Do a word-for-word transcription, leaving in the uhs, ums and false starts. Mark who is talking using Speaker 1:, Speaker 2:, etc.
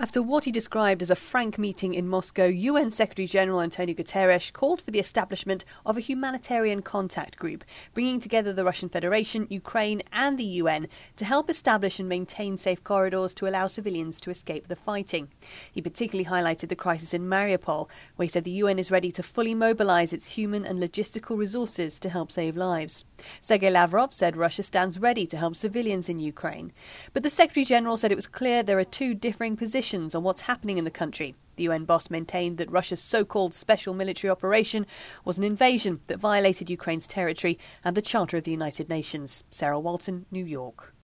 Speaker 1: After what he described as a frank meeting in Moscow, U N Secretary-General Antonio Guterres called for the establishment of a humanitarian contact group, bringing together the Russian Federation, Ukraine and the U N to help establish and maintain safe corridors to allow civilians to escape the fighting. He particularly highlighted the crisis in Mariupol, where he said the U N is ready to fully mobilise its human and logistical resources to help save lives. Sergei Lavrov said Russia stands ready to help civilians in Ukraine. But the Secretary-General said it was clear there are two differing positions on what's happening in the country. The U N boss maintained that Russia's so-called special military operation was an invasion that violated Ukraine's territory and the Charter of the United Nations. Sarah Walton, New York.